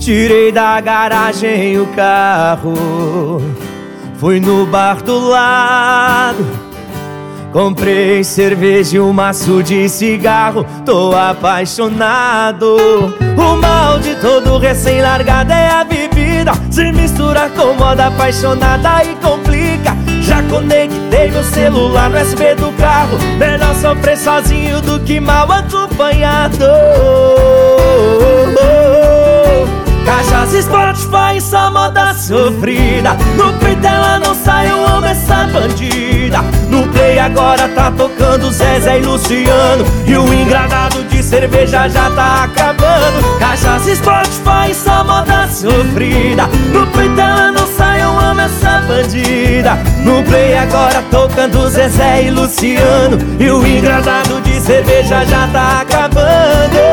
Tirei da garagem o carro, fui no bar do lado, comprei cerveja e um maço de cigarro. Tô apaixonado. O mal de todo recém-largado é a bebida. Se mistura com moda apaixonada e complica. Já conectei meu celular no USB do carro. Melhor sofrer sozinho do que mal acompanhado. Cachaça, Spotify, só moda sofrida. No peito ela não sai, eu amo essa bandida. No play agora tá tocando Zezé e Luciano, e o engradado de cerveja já tá acabando. Cachaça, Spotify, só moda sofrida. No peito ela não sai, eu amo essa bandida. No play agora tocando Zezé e Luciano, e o engradado de cerveja já tá acabando.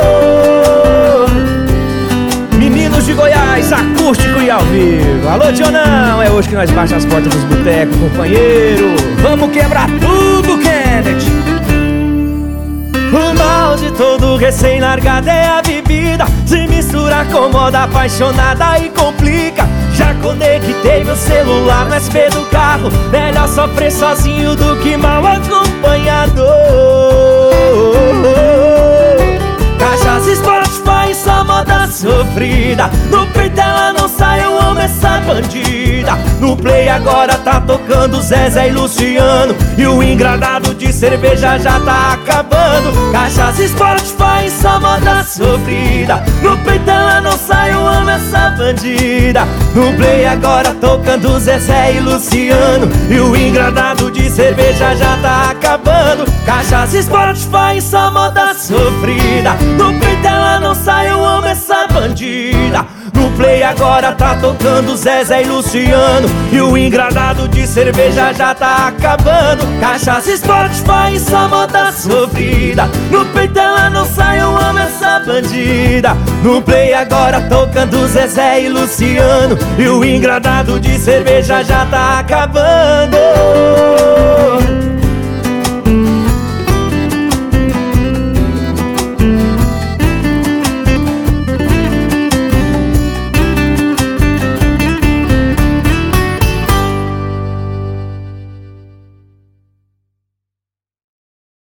Meninos de Goiás, acústico e ao vivo. Alô, Dionão, é hoje que nós baixamos as portas dos botecos, companheiro. Vamos quebrar tudo, Kennedy. O mal de todo recém-largado é a bebida. Se mistura com moda apaixonada e complica. Já conectei meu celular no USB do carro. Melhor sofrer sozinho do que mal acompanhado. Cachaça, Spotify, só moda sofrida. No peito ela não sai, eu amo essa bandida. No play agora tá tocando Zezé e Luciano, e o engradado de cerveja já tá acabando. Cachaça, Spotify, só moda sofrida. No peito ela não sai, eu amo essa bandida. No play agora tocando Zezé e Luciano, e o engradado de cerveja já tá acabando. Cachaça, Spotify, só moda sofrida. No peito ela não sai, eu amo essa bandida. No play agora tá tocando Zezé e Luciano, e o engradado de cerveja já tá acabando. Cachaça, Spotify, só moda sofrida. No peito ela não sai, eu amo essa bandida. No play agora tocando Zezé e Luciano, e o engradado de cerveja já tá acabando.